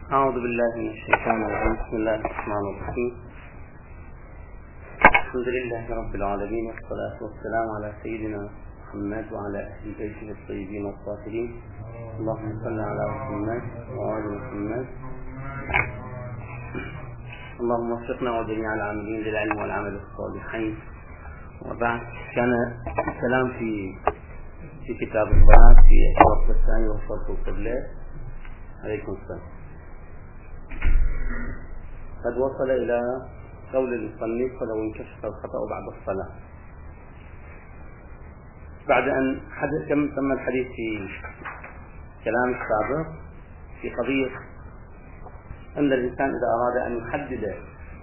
أعوذ بالله من الشيطان الرجيم. بسم الله الرحمن الرحيم. الحمد لله رب العالمين، والصلاة والسلام على سيدنا محمد وعلى أهل بيته الطيبين الطاهرين. اللهم صل على محمد وآل محمد. اللهم وفقنا وجميع العاملين للعلم والعمل الصالحين. وبعد، كان الكلام في كتاب الصلاة في الشرط الثاني وشرط القبلة. عليكم السلام. قد وصل إلى قول المصنف: ولو انكشف الخطأ بعد الصلاة. بعد أن تم الحديث في كلام السابق في قضية أن الإنسان إذا أراد أن يحدد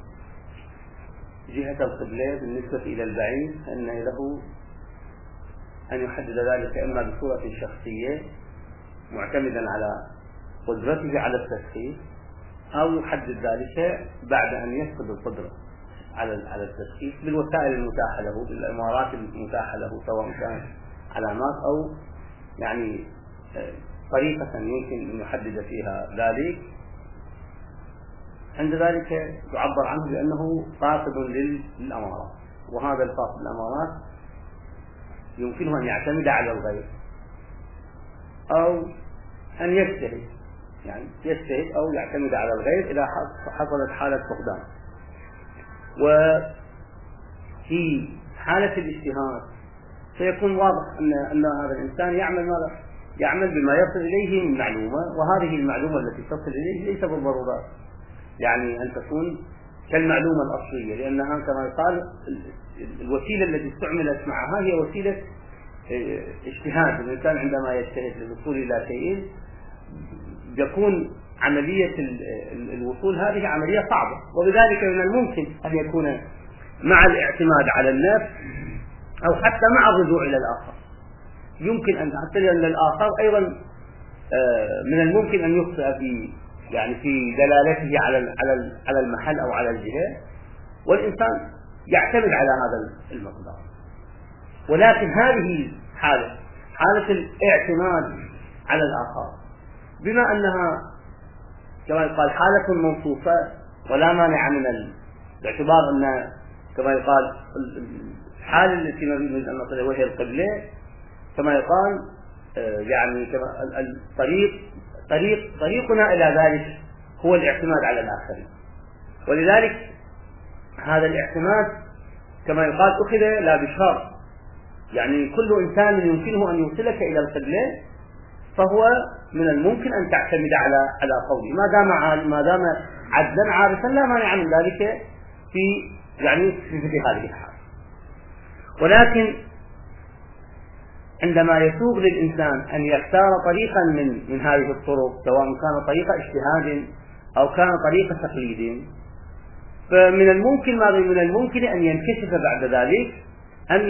جهة القبلة بالنسبة إلى البعيد فإن له أن يحدد ذلك إما بصورة شخصية معتمدا على قدرته على التشخيص، أو يحدد ذلك بعد أن يفقد القدرة على التشخيص بالوسائل المتاحة له، بالإمارات المتاحة له، سواء كانت علامات أو يعني طريقة يمكن أن يحدد فيها ذلك. عند ذلك يعبر عنه بأنه فاقد للأمارات، وهذا الفاقد للأمارات يمكنه أن يعتمد على الغير أو أن يجتهد، يعني يجتهد أو يعتمد على الغير إذا حصلت حالة فقدان. وفي حالة الاجتهاد سيكون واضح أن هذا الإنسان يعمل بما يصل إليه من معلومة، وهذه المعلومة التي تصل إليه ليس بالضرورة يعني أن تكون كالمعلومة الأصلية، لأنها كما يقال الوسيلة التي استعملت معها هي وسيلة اجتهاد. الإنسان عندما يجتهد للوصول إلى شيء يكون عملية الوصول هذه عملية صعبة، وبذلك من الممكن أن يكون مع الاعتماد على النفس أو حتى مع الرجوع إلى الآخر. يمكن أن حتى لأن الآخر أيضا من الممكن أن يخطئ في دلالته على المحل أو على الجهة، والإنسان يعتمد على هذا المقدار. ولكن هذه حالة الاعتماد على الآخر، بما أنها كما يقال حالة منصوصة ولا مانع من باعتبار أن كما يقال الحالة التي نريد أن نصل وهي القبلة، كما يقال يعني كما طريقنا إلى ذلك هو الاعتماد على الآخرين. ولذلك هذا الاعتماد كما يقال أخذ لا بشرط، يعني كل إنسان يمكنه أن يوصلك إلى القبلة فهو من الممكن أن تعتمد على قوله ما دام عدلا عارفا، لا مانع من ذلك في هذه الحالة. ولكن عندما يسوغ للإنسان أن يختار طريقا من هذه الطرق، سواء كان طريقة اجتهاد أو كان طريقة تقليد، فمن الممكن أن ينكشف بعد ذلك أن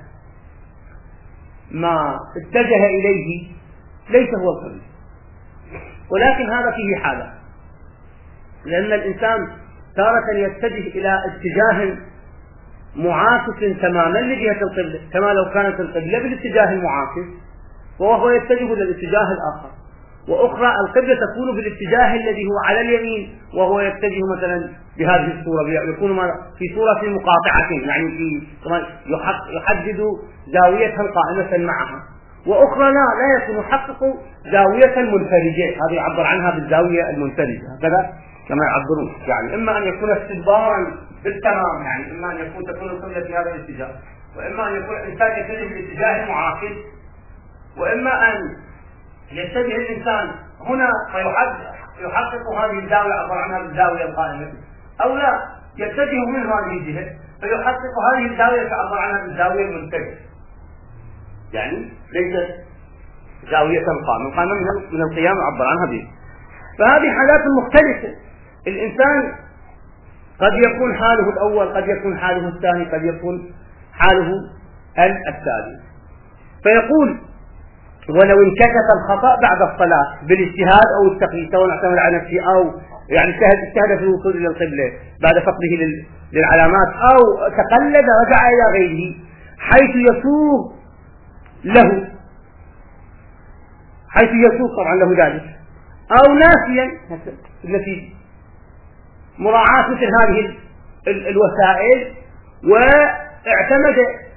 ما اتجه إليه ليس هو القبلة. ولكن هذا فيه حالة، لأن الإنسان تارة يتجه إلى اتجاه معاكس تماما لجهة القبلة، كما لو كانت القبلة بالاتجاه المعاكس وهو يتجه للاتجاه الآخر، وأخرى القبلة تكون بالاتجاه الذي هو على اليمين وهو يتجه مثلا بهذه الصورة، يكون في صورة مقاطعة، يعني يحدد زاوية قائمة معها، وأخرى لا يكون يحقق زاوية منفرجة، هذه يعبر عنها بالزاوية المنفرجة، هكذا كما يعبرون، يعني إما أن يكون استدبارا بالتمام، يعني إما أن تكون القبلة في هذا الاتجاه، وإما أن يكون الإنسان يتجه بالاتجاه المعاكس، وإما أن يتجه الإنسان هنا فيحقق هذه الزاوية يعبر عنها بالزاوية القائمة، أو لا يتجه من هذه الجهة فيحقق هذه الزاوية يعبر عنها بالزاوية المنفرجة، يعني ليست زاوية قائمة من القيام يعبر عنها به. فهذه حالات مختلفة. الإنسان قد يكون حاله الأول، قد يكون حاله الثاني، قد يكون حاله الثالث. فيقول: ولو انكشف الخطأ بعد الصلاة بالاجتهاد أو التقليد، سواء اعتمد على نفسه أو يعني اجتهد في الوصول إلى القبلة بعد فقده للعلامات، أو تقلد رجع إلى غيره، حيث يسوغ طبعا له ذلك، أو ناسيا التي مراعاة مثل هذه الوسائل واعتمد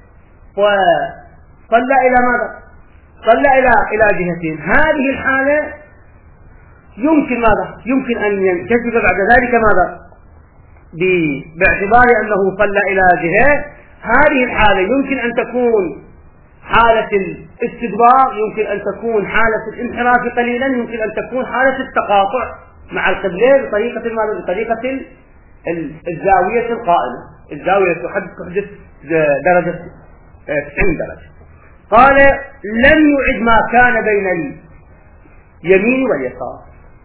وصلى إلى ماذا؟ صلى إلى جهتين. هذه الحالة يمكن ماذا؟ يمكن أن ينكشف بعد ذلك ماذا؟ باعتبار أنه صلى إلى جهة. هذه الحالة يمكن أن تكون حالة الاستدبار، يمكن أن تكون حالة الانحراف قليلا، يمكن أن تكون حالة التقاطع مع القبلة بطريقة ماذا؟ بطريقة الزاوية القائمة. الزاوية تحدث درجة 90 درجة. قال لم يعد ما كان بين اليمين واليسار.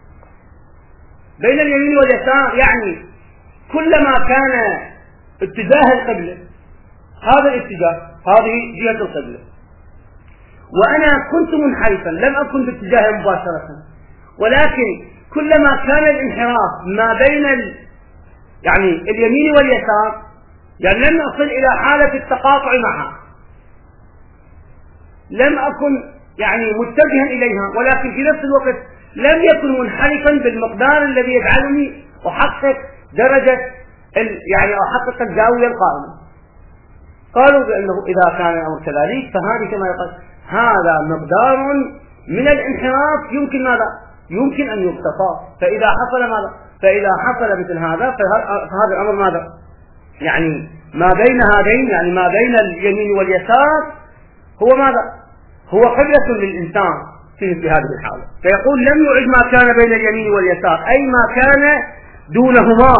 بين اليمين واليسار يعني كلما كان اتجاه القبلة هذا الاتجاه، هذه جهة القبلة، وأنا كنت منحرفا لم أكن باتجاه مباشرة، ولكن كلما كان الانحراف ما بين يعني اليمين واليسار، يعني لم أصل إلى حالة التقاطع معها، لم أكن يعني متجها إليها، ولكن في نفس الوقت لم يكن منحرفا بالمقدار الذي يجعلني أحقق درجة يعني أحقق الزاوية القائمة. قالوا بأنه إذا كان الأمر كذلك فهذه كما يقال هذا مقدار من الانحراف يمكن ماذا؟ يمكن أن يغتفر. فإذا حصل ماذا؟ فإذا حصل مثل هذا فهذا الأمر ماذا؟ يعني ما بين هذين، يعني ما بين اليمين واليسار هو ماذا؟ هو قبلة للإنسان في مثل هذه الحالة. فيقول لم يعد ما كان بين اليمين واليسار، أي ما كان دونهما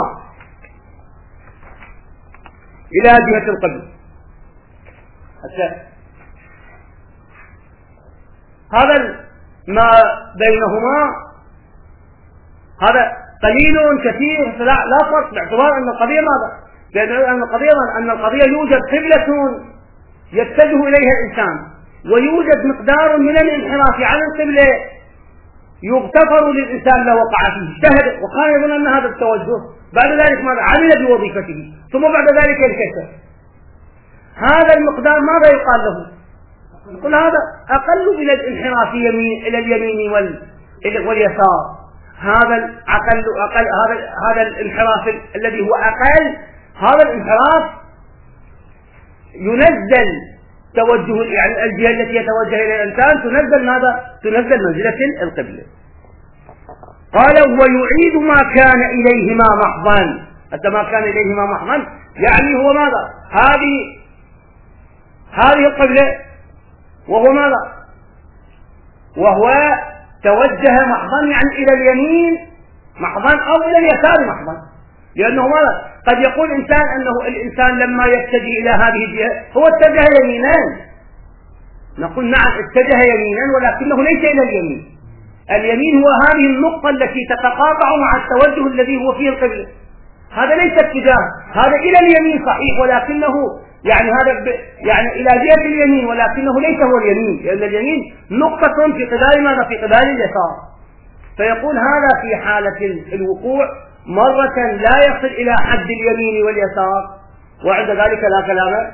إلى جهة القبل. هذا ما بينهما هذا قليل كثير، لا فرق، باعتبار أن القضية ماذا؟ أن القضية يوجد قبلة يتجه إليها الإنسان، ويوجد مقدار من الانحراف عن القبلة يغتفر للإنسان لو وقع فيه، اجتهد وكان يظن أن هذا التوجه، بعد ذلك ماذا؟ عمل بوظيفته، ثم بعد ذلك ينكسر. هذا المقدار ماذا يقال له؟ يقول هذا أقل إلى الانحراف إلى اليمين واليسار. هذا هذا الانحراف الذي هو أقل، هذا الانحراف ينزل توجه، يعني الجهة التي يتوجه إلى الإنسان تنزل ماذا؟ تنزل منزلة القبلة. قال ويعيد ما كان إليهما محضا. حتى ما كان إليهما محضا يعني هو ماذا؟ هذه القبلة، وهو ماذا؟ وهو توجه محضا يعني إلى اليمين محضا أو إلى اليسار محضا، لأنه ماذا؟ قد يقول إنسان أنه الإنسان لما يتجه إلى هذه الجهة هو اتجه يمينا، نقول نعم اتجه يمينا، ولكنه ليس إلى اليمين. اليمين هو هذه النقطة التي تتقاطع مع التوجه الذي هو فيه القبلة، هذا ليس اتجاه، هذا إلى اليمين صحيح، ولكنه يعني هذا يعني إلى جهة اليمين، ولكنه ليس هو اليمين، لأن اليمين نقطة في قبال ماذا؟ في قبال اليسار. فيقول هذا في حالة الوقوع مرة لا يصل إلى حد اليمين واليسار، وعند ذلك لا كلام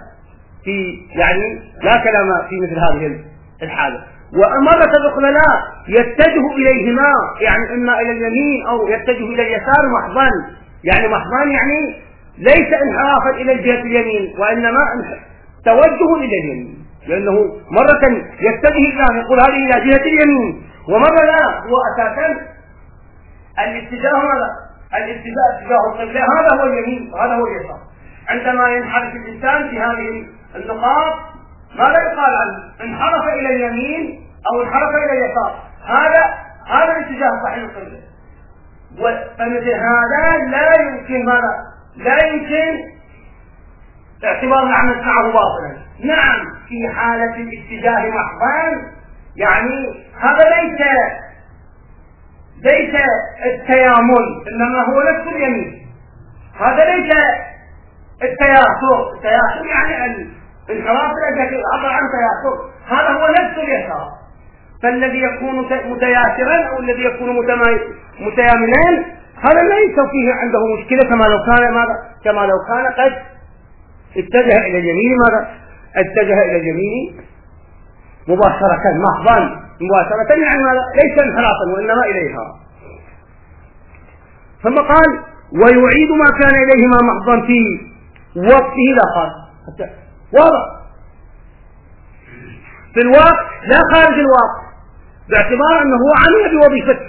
في مثل هذه الحالة. ومرة أخرى لا يتجه إليهما، يعني إما إلى اليمين أو يتجه إلى اليسار محضا، يعني محضا يعني ليس انحرافا إلى الجهة اليمين، وإنما توجه إلى اليمين، لأنه مرة يتجه إلى يقول هذه إلى جهة اليمين، ومرة لا، هو أساسا الاتجاه ماذا؟ اتجاه القبلة هذا هو اليمين وهذا هو اليسار. عندما ينحرف الإنسان في هذه النقاط ماذا يقال عنه؟ انحرف إلى اليمين أو انحرف إلى اليسار، هذا الاتجاه صحيح القبلة. فمثل هذا لا يمكن ماذا؟ لا يمكن اعتبار معنى معه باطلا. نعم في حالة الاتجاه محضا يعني هذا ليس التيامن، إنما هو نفس اليمين، هذا ليس التياسر يعني الانحراف الذي عبر عن تياسر، هذا هو نفس اليسار. فالذي يكون متياسرا أو الذي يكون متيامنا هذا ليس فيه عنده مشكلة، كما لو كان قد اتجه إلى اليمين اتجه إلى اليمين مباشرة محضا، مباشرة يعني ليس انحرافا وإنما إليها. ثم قال ويعيد ما كان إليهما محضا في وقته لا خارج، واضح في الوقت لا خارج الوقت، باعتبار أنه هو عمل بوظيفته،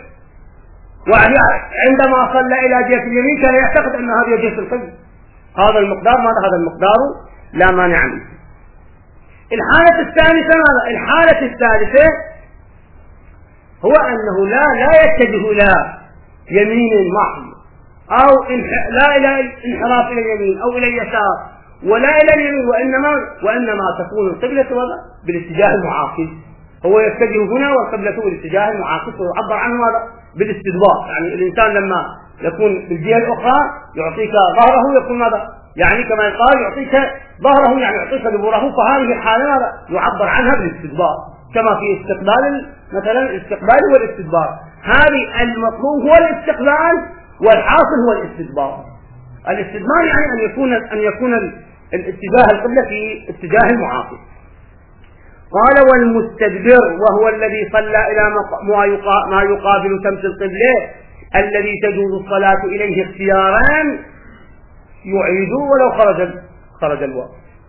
وعندما صلى إلى جهة اليمين كان يعتقد أن هذه جهة القبلة. هذا المقدار ماذا؟ هذا المقدار لا مانع منه. الحالة الثالثة ماذا؟ الحالة الثالثة هو أنه لا يتجه إلى يمين محض، أو لا إلى انحراف إلى اليمين أو إلى اليسار ولا إلى اليمين، وإنما تكون القبلة بالاتجاه المعاكس. هو يتجه هنا والقبلة بالاتجاه المعاكس، ويعبر عنه ماذا؟ بالاستدبار. يعني الإنسان لما يكون بالجهة الأخرى يعطيك ظهره، يكون ماذا؟ يعني كما يقال يعطيك ظهره، يعني يعطيك دبره. فهذه الحالة ماذا؟ يعبر عنها بالاستدبار، كما في استقبال مثلا الاستقبال والاستدبار. هذه المطلوب هو الاستقبال، والحاصل هو الاستدبار. الاستدبار يعني أن يكون الاتجاه القبلة في اتجاه المعاكس. قال والمستدبر وهو الذي صلى إلى ما يقابل شمس القبلة الذي تجوز الصلاة إليه اختياران يعيد ولو خرج الوقت.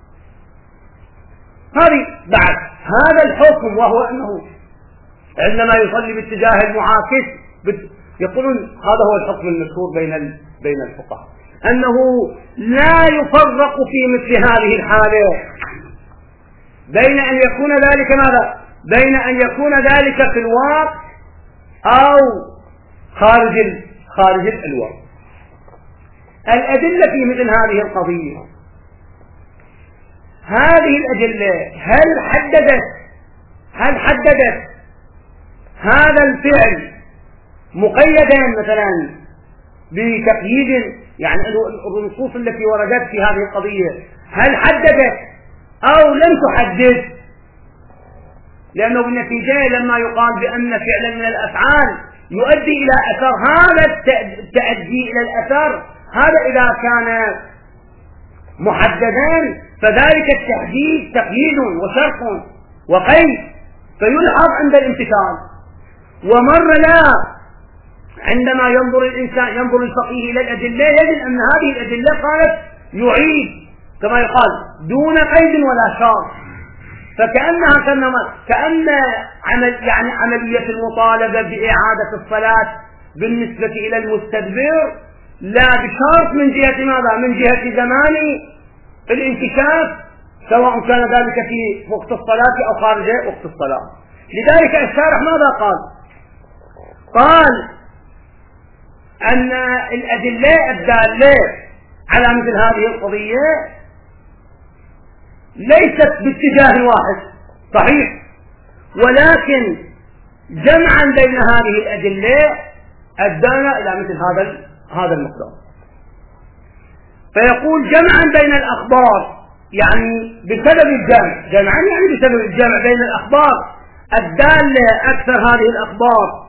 هذه بعد هذا الحكم، وهو أنه عندما يصلي باتجاه المعاكس يقولون هذا هو الحكم المشهور بين الفقهاء، أنه لا يفرق في مثل هذه الحالة بين أن يكون ذلك ماذا؟ بين أن يكون ذلك في الوقت أو خارج الوقت. الأدلة في مثل هذه القضية، هذه الأدلة هل حددت هذا الفعل مقيدا مثلا بتقييد؟ يعني النصوص التي وردت في هذه القضية هل حددت أو لم تحدد؟ لأنه بالنتيجة لما يقال بأن فعلا من الأفعال يؤدي إلى أثر، هذا التأدي إلى الأثر هذا إذا كان محددان فذلك التحديد تقييد وشرط وقيد، فيلحظ عند الامتثال. ومر لا، عندما ينظر الفقيه إلى الأدلة يجد أن هذه الأدلة قالت يعيد كما يقال دون قيد ولا شرط، كأن عملية المطالبة بإعادة الصلاة بالنسبة إلى المستدبر لا بشرط من جهة ماذا؟ من جهة زمان الانكشاف، سواء كان ذلك في وقت الصلاة أو خارج وقت الصلاة. لذلك الشارح ماذا قال؟ قال أن الأدلة الدالة على مثل هذه القضية ليست باتجاه واحد صحيح، ولكن جمعا بين هذه الأدلة أدانا إلى مثل هذا المقدار. فيقول جمعا بين الأخبار، يعني بسبب الجمع، جمعا يعني بسبب الجمع بين الأخبار الدالة أكثر هذه الأخبار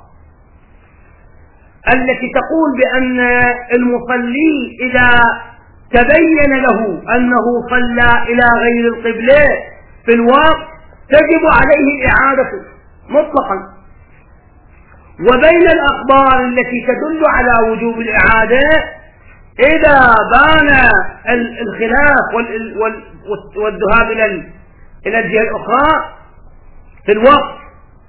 التي تقول بأن المصلي إذا تبين له أنه صلى إلى غير القبلة في الوقت تجب عليه الإعادة مطلقا، وبين الأخبار التي تدل على وجوب الإعادة إذا بان الخلاف والذهاب إلى الجهة الأخرى في الوقت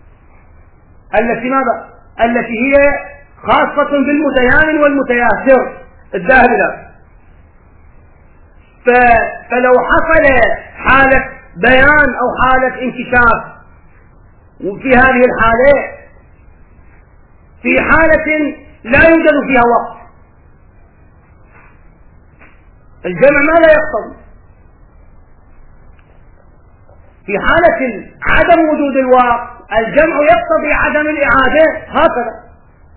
التي هي خاصة بالمتيامن والمتياسر الذاهب له. فلو حصل حالة بيان أو حالة انكشاف، وفي هذه الحالة في حالة لا يوجد فيها وقت، الجمع ماذا يقتضي؟ في حالة عدم وجود الوقت الجمع يقتضي عدم الإعادة هكذا.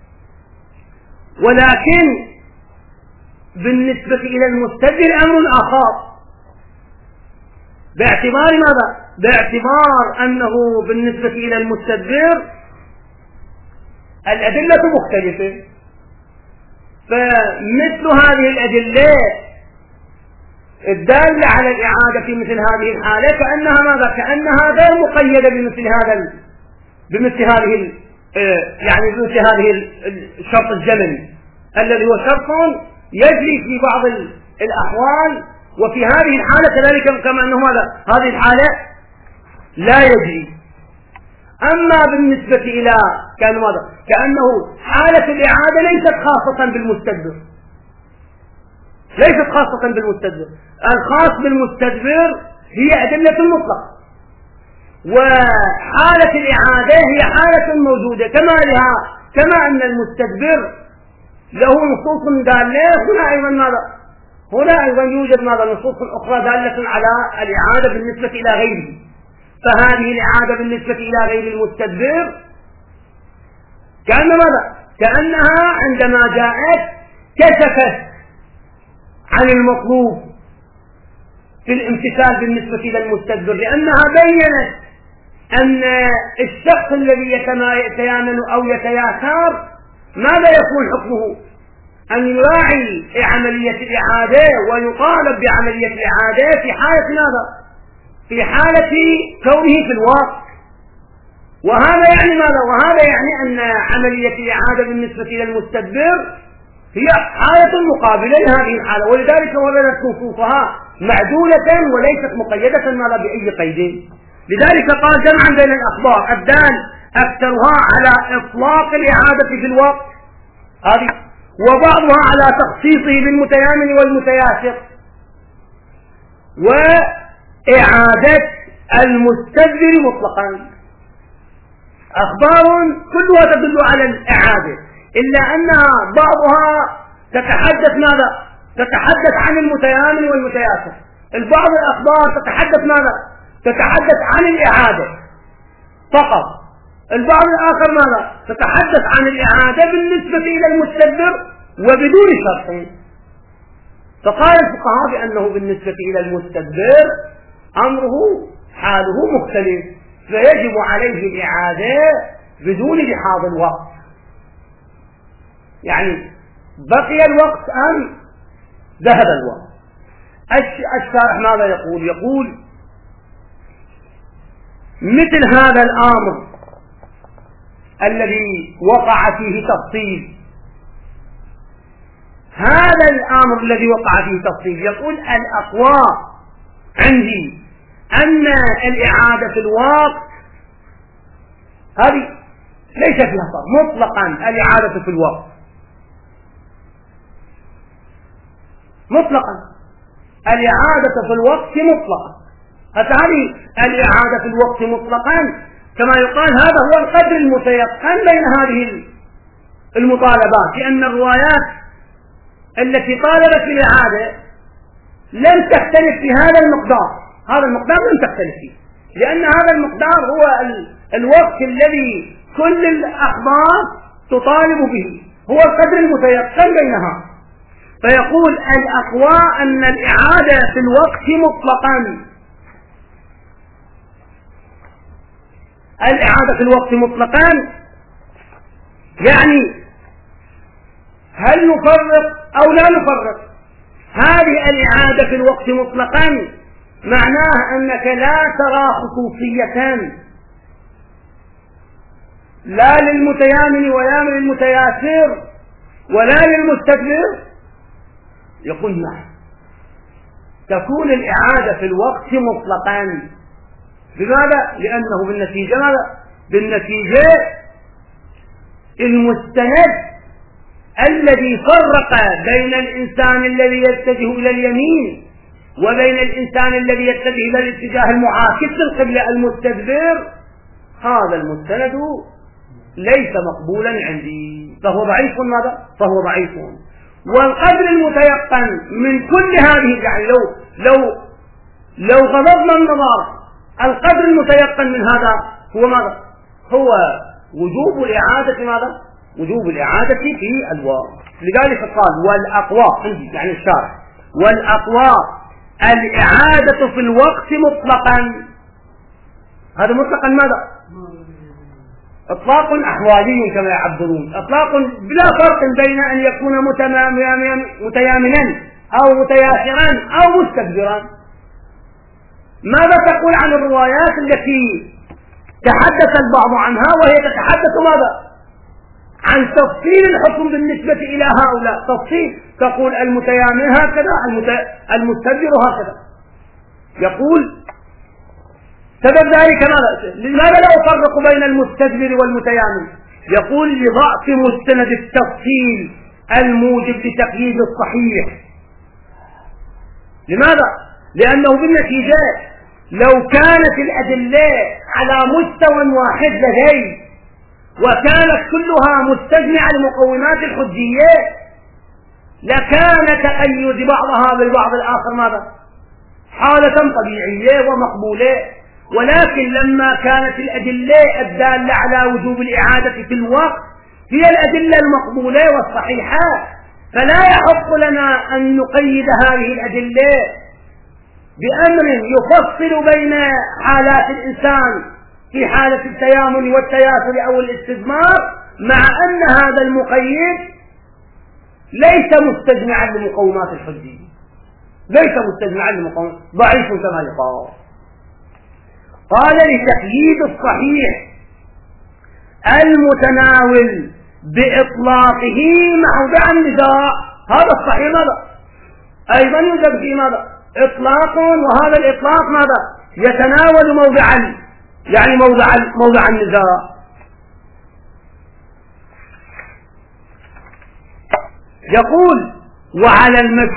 ولكن بالنسبة إلى المستدبر أمر آخر، باعتبار ماذا؟ باعتبار أنه بالنسبة إلى المستدبر الأدلة مختلفة، فمثل هذه الأدلة الدالة على الإعادة في مثل هذه الحالة كأنها ماذا؟ كأنها غير مقيدة بمثل هذا بمثل هذه الشرط الزمني الذي هو شرط يجري في بعض الأحوال، وفي هذه الحالة كذلك كما أنه هذه الحالة لا يجري. أما بالنسبة إلى كأنه حالة الإعادة ليست خاصة بالمستدبر، ليست خاصة بالمستدبر، الخاص بالمستدبر هي أدلة المطلق، وحالة الإعادة هي حالة موجودة كما أن المستدبر له نصوص دالة. هنا أيضا يوجد نصوص أخرى دالة على الإعادة بالنسبة إلى غيره. فهذه الإعادة بالنسبة إلى غير المستدبر كأنها عندما جاءت كشفت عن المطلوب في الامتثال بالنسبة إلى المستدبر، لأنها بيّنت أن الشخص الذي يتيامن أو يتياسر ماذا يكون حكمه؟ أن يراعي عملية الإعادة ويطالب بعملية الإعادة في حالة ماذا؟ في حالة كونه في الواقع. وهذا يعني ماذا؟ وهذا يعني أن عملية الإعادة بالنسبة إلى المستدبر هي حالة مقابلة لهذه الحالة، ولذلك وردت نصوصها معدولة وليست مقيدة بأي قيد. لذلك قال جمعا بين الأخبار الدال أكثرها على إطلاق الإعادة في الوقت هذه، وبعضها على تخصيصه بالمتيامن والمتياسر، وإعادة المستدبر مطلقا. أخبار كلها تدل على الإعادة، إلا أنها بعضها تتحدث تتحدث عن المتيامن والمتياسر. البعض الأخبار تتحدث عن الإعادة فقط. البعض الآخر تتحدث عن الإعادة بالنسبة إلى المستدبر وبدون شرط. فقال الفقهاء بأنه بالنسبة إلى المستدبر أمره حاله مختلف، فيجب عليه الإعادة بدون لحاظ الوقت. يعني بقي الوقت أم ذهب الوقت. الشارح ماذا يقول؟ يقول مثل هذا الأمر الذي وقع فيه تفصيل، هذا الأمر الذي وقع فيه تفصيل، يقول الأقوى عندي أن الإعادة في الوقت هذه ليس فيها فرق مطلقا. الإعادة في الوقت مطلقا، الإعادة في الوقت مطلقا. هذه الإعادة في الوقت مطلقا كما يقال هذا هو القدر المتيقن بين هذه المطالبات، لأن الروايات التي طالبت بالإعادة لم تختلف في هذا المقدار. هذا المقدار لم تختلف فيه، لأن هذا المقدار هو الوقت الذي كل الأخبار تطالب به، هو القدر المتيقن بينها. فيقول الأقوى أن الإعادة في الوقت مطلقا، الإعادة في الوقت مطلقا يعني هل نفرق أو لا نفرق؟ هذه الإعادة في الوقت مطلقا معناها أنك لا ترى خصوصية لا للمتيامن ولا للمتياسر ولا للمستدبر. يقول نعم، تكون الإعادة في الوقت مطلقا. لماذا؟ لأنه بالنتيجة المستند الذي فرق بين الإنسان الذي يتجه إلى اليمين وبين الإنسان الذي يتجه إلى الاتجاه المعاكس للقبلة المستدبر، هذا المستند ليس مقبولا عندي، فهو ضعيف. فهو ضعيف. والقدر المتيقن من كل هذه، يعني لو غضبنا النظر، القدر المتيقن من هذا هو ماذا؟ هو وجوب الإعادة وجوب الإعادة في الوقت. لذلك قال والأقوى عندي، يعني الشارع، والأقوى الإعادة في الوقت مطلقا. هذا مطلقا ماذا؟ إطلاق أحوالي كما يعبرون، إطلاق بلا فرق بين أن يكون متيامنا أو متياسرا أو مستكبرا. ماذا تقول عن الروايات التي تحدث البعض عنها وهي تتحدث ماذا؟ عن تفصيل الحكم بالنسبة إلى هؤلاء، تفصيل، تقول المتيامن هكذا، المستكبر هكذا. يقول سبب ذلك ماذا؟ لماذا لا أفرق بين المستكبر والمتيامن؟ يقول لضعف مستند التفصيل الموجب لتقييد الصحيح. لماذا؟ لأنه بالنتيجة لو كانت الأدلة على مستوى واحد لدي وكانت كلها مستجمعة لمقومات الحجية لكان تقيد بعضها بالبعض الآخر ماذا؟ حالة طبيعية ومقبولة. ولكن لما كانت الأدلة الدالة على وجوب الإعادة في الوقت هي الأدلة المقبولة والصحيحة، فلا يحق لنا أن نقيد هذه الأدلة بأمر يفصل بين حالات الإنسان في حالة التيامن والتياسر أو الاستثمار، مع أن هذا المقيد ليس مستجمعا لمقومات الحجية، ليس مستجمعا لمقومات، ضعيف كما يقال. قال لتقييد الصحيح المتناول بإطلاقه موضع النزاع. هذا الصحيح ماذا؟ أيضا يوجد في ماذا؟ إطلاق، وهذا الإطلاق ماذا؟ يتناول موضعا، يعني موضع النزاع. يقول وعلى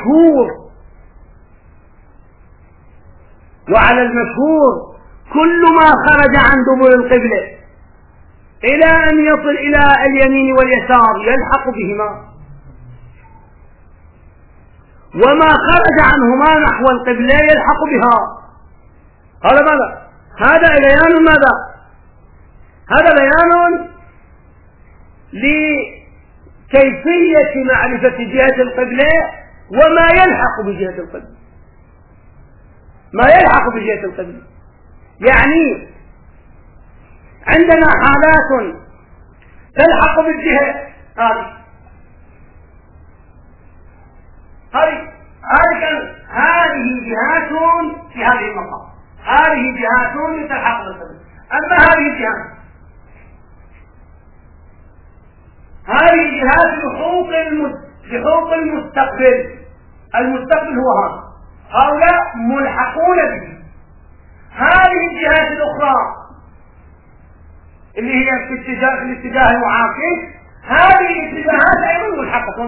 المشهور كل ما خرج عن دبر القبلة إلى أن يصل إلى اليمين واليسار يلحق بهما، وما خرج عنهما نحو القبلة يلحق بها. هذا ماذا؟ هذا بيان ماذا؟ هذا بيان لكيفية معرفة جهة القبلة وما يلحق بجهة القبلة، ما يلحق بجهة القبلة. يعني عندنا حالات تلحق بالجهة هذه جهات في هذه المقام، هذه جهات تلحق بالقبلة. أما هذه الجهات، هذه جهات لحوق المستقبل. المستقبل هو هذا، هؤلاء ملحقون به. هذه الجهات الأخرى اللي هي في الاتجاه المعاكس، هذه الاتجاهات أيضا ملحقة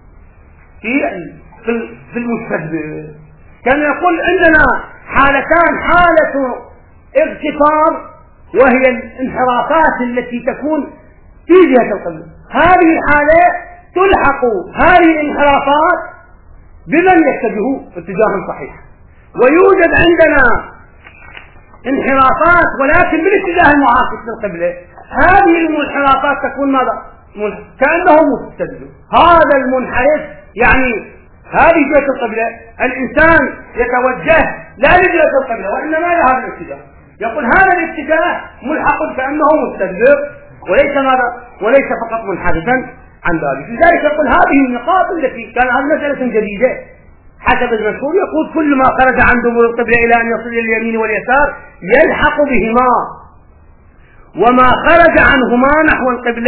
في المستقبل. كان يقول عندنا حالتان، حالة اغتفار وهي الانحرافات التي تكون في جهة القبلة. هذه الحالة تلحق هذه الانحرافات بمن يتجهوا اتجاها صحيحا. ويوجد عندنا انحرافات ولكن بالاتجاه المعاكس للقبلة. هذه الانحرافات تكون ماذا؟ كأنه مستدل. هذا المنحرف يعني هذه جهة القبلة، الإنسان يتوجه لا لجهة القبلة وإنما لهذا الاتجاه. يقول هذا الاتجاه ملحق كأنه مستدبر وليس ماذا؟ وليس فقط منحرفا عن ذلك. لذلك يقول هذه النقاط التي كان هذه مسألة جديدة حسب المشهور. يقول كل ما خرج عن دبر القبلة إلى أن يصل إلى اليمين واليسار يلحق بهما، وما خرج عنهما نحو القبلة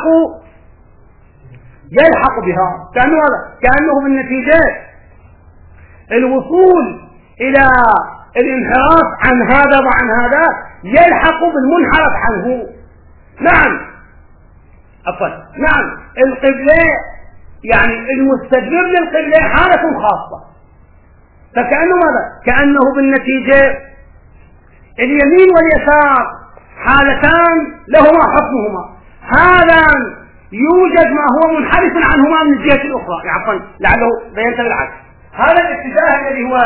يلحق بها. كأنه بالنتيجة الوصول إلى الانحراف عن هذا وعن هذا يلحق بالمنحرف عنه. نعم القبلة يعني المستدبر للقبلة حالة خاصة، فكأنه ماذا؟ كأنه بالنتيجة اليمين واليسار حالتان لهما حكمهما. هذا يوجد ما هو منحرف عنهما من الجهة الأخرى. لعله بينت بالعكس. هذا الاتجاه الذي هو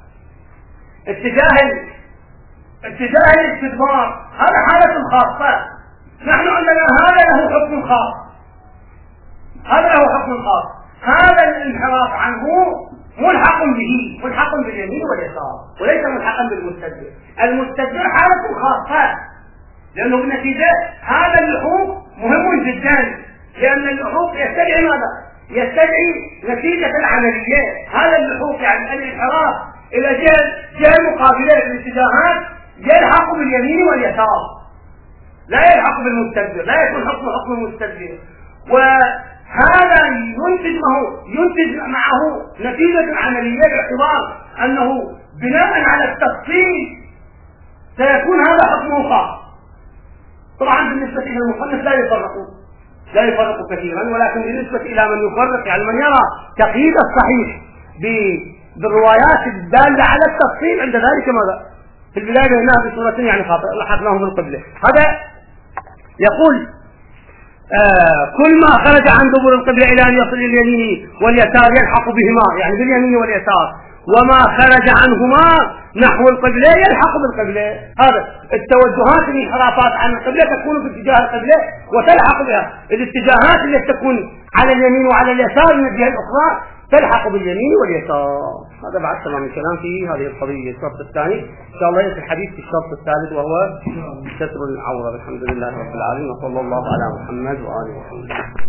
اتجاه الاستدبار هذا حالة خاصة. نحن عندنا هذا له حكم خاص، هذا الانحراف عنه ملحق به، ملحق باليمين واليسار وليس ملحقا بالمستدبر. المستدبر حالة خاصة لأنه بالنتيجة هذا اللحوق مهم جدا، لأن اللحوق يستدعي ماذا؟ يستدعي نتيجة العملية. هذا اللحوق يعني الانحراف إلى جهة مقابلة الاتجاهات يلحق باليمين واليسار، لا يلحق بالمستدبر، لا يكون حكم المستدبر. وهذا ينتج معه نتيجة عملية باعتبار أنه بناء على التفصيل سيكون هذا حكمه خاص. طبعا بالنسبة إلى المصنف لا يفرق كثيرا، ولكن بالنسبة إلى من يفرق يعني من يرى تقييد الصحيح بالروايات الدالة على التفصيل، عند ذلك ماذا؟ في البداية هنا بصورة يعني خاطئة لحقناه بالقبلة. هذا يقول كل ما خرج عن دبر القبلة إلى أن يصل اليمين واليسار يلحق بهما، يعني باليمين واليسار، وما خرج عنهما نحو القبلة يلحق بالقبلة. هذا التوجهات الانحرافات عن القبلة تكون في اتجاه القبلة وتلحق بها. الاتجاهات التي تكون على اليمين وعلى اليسار من الجهة الأخرى تلحق باليمين واليسار. هذا بعد تمام الكلام في هذه القضية. الشرط الثاني إن شاء الله يأتي الحديث في الشرط الثالث وهو ستر العورة. الحمد لله رب العالمين، وصلى الله على محمد وآله وسلم.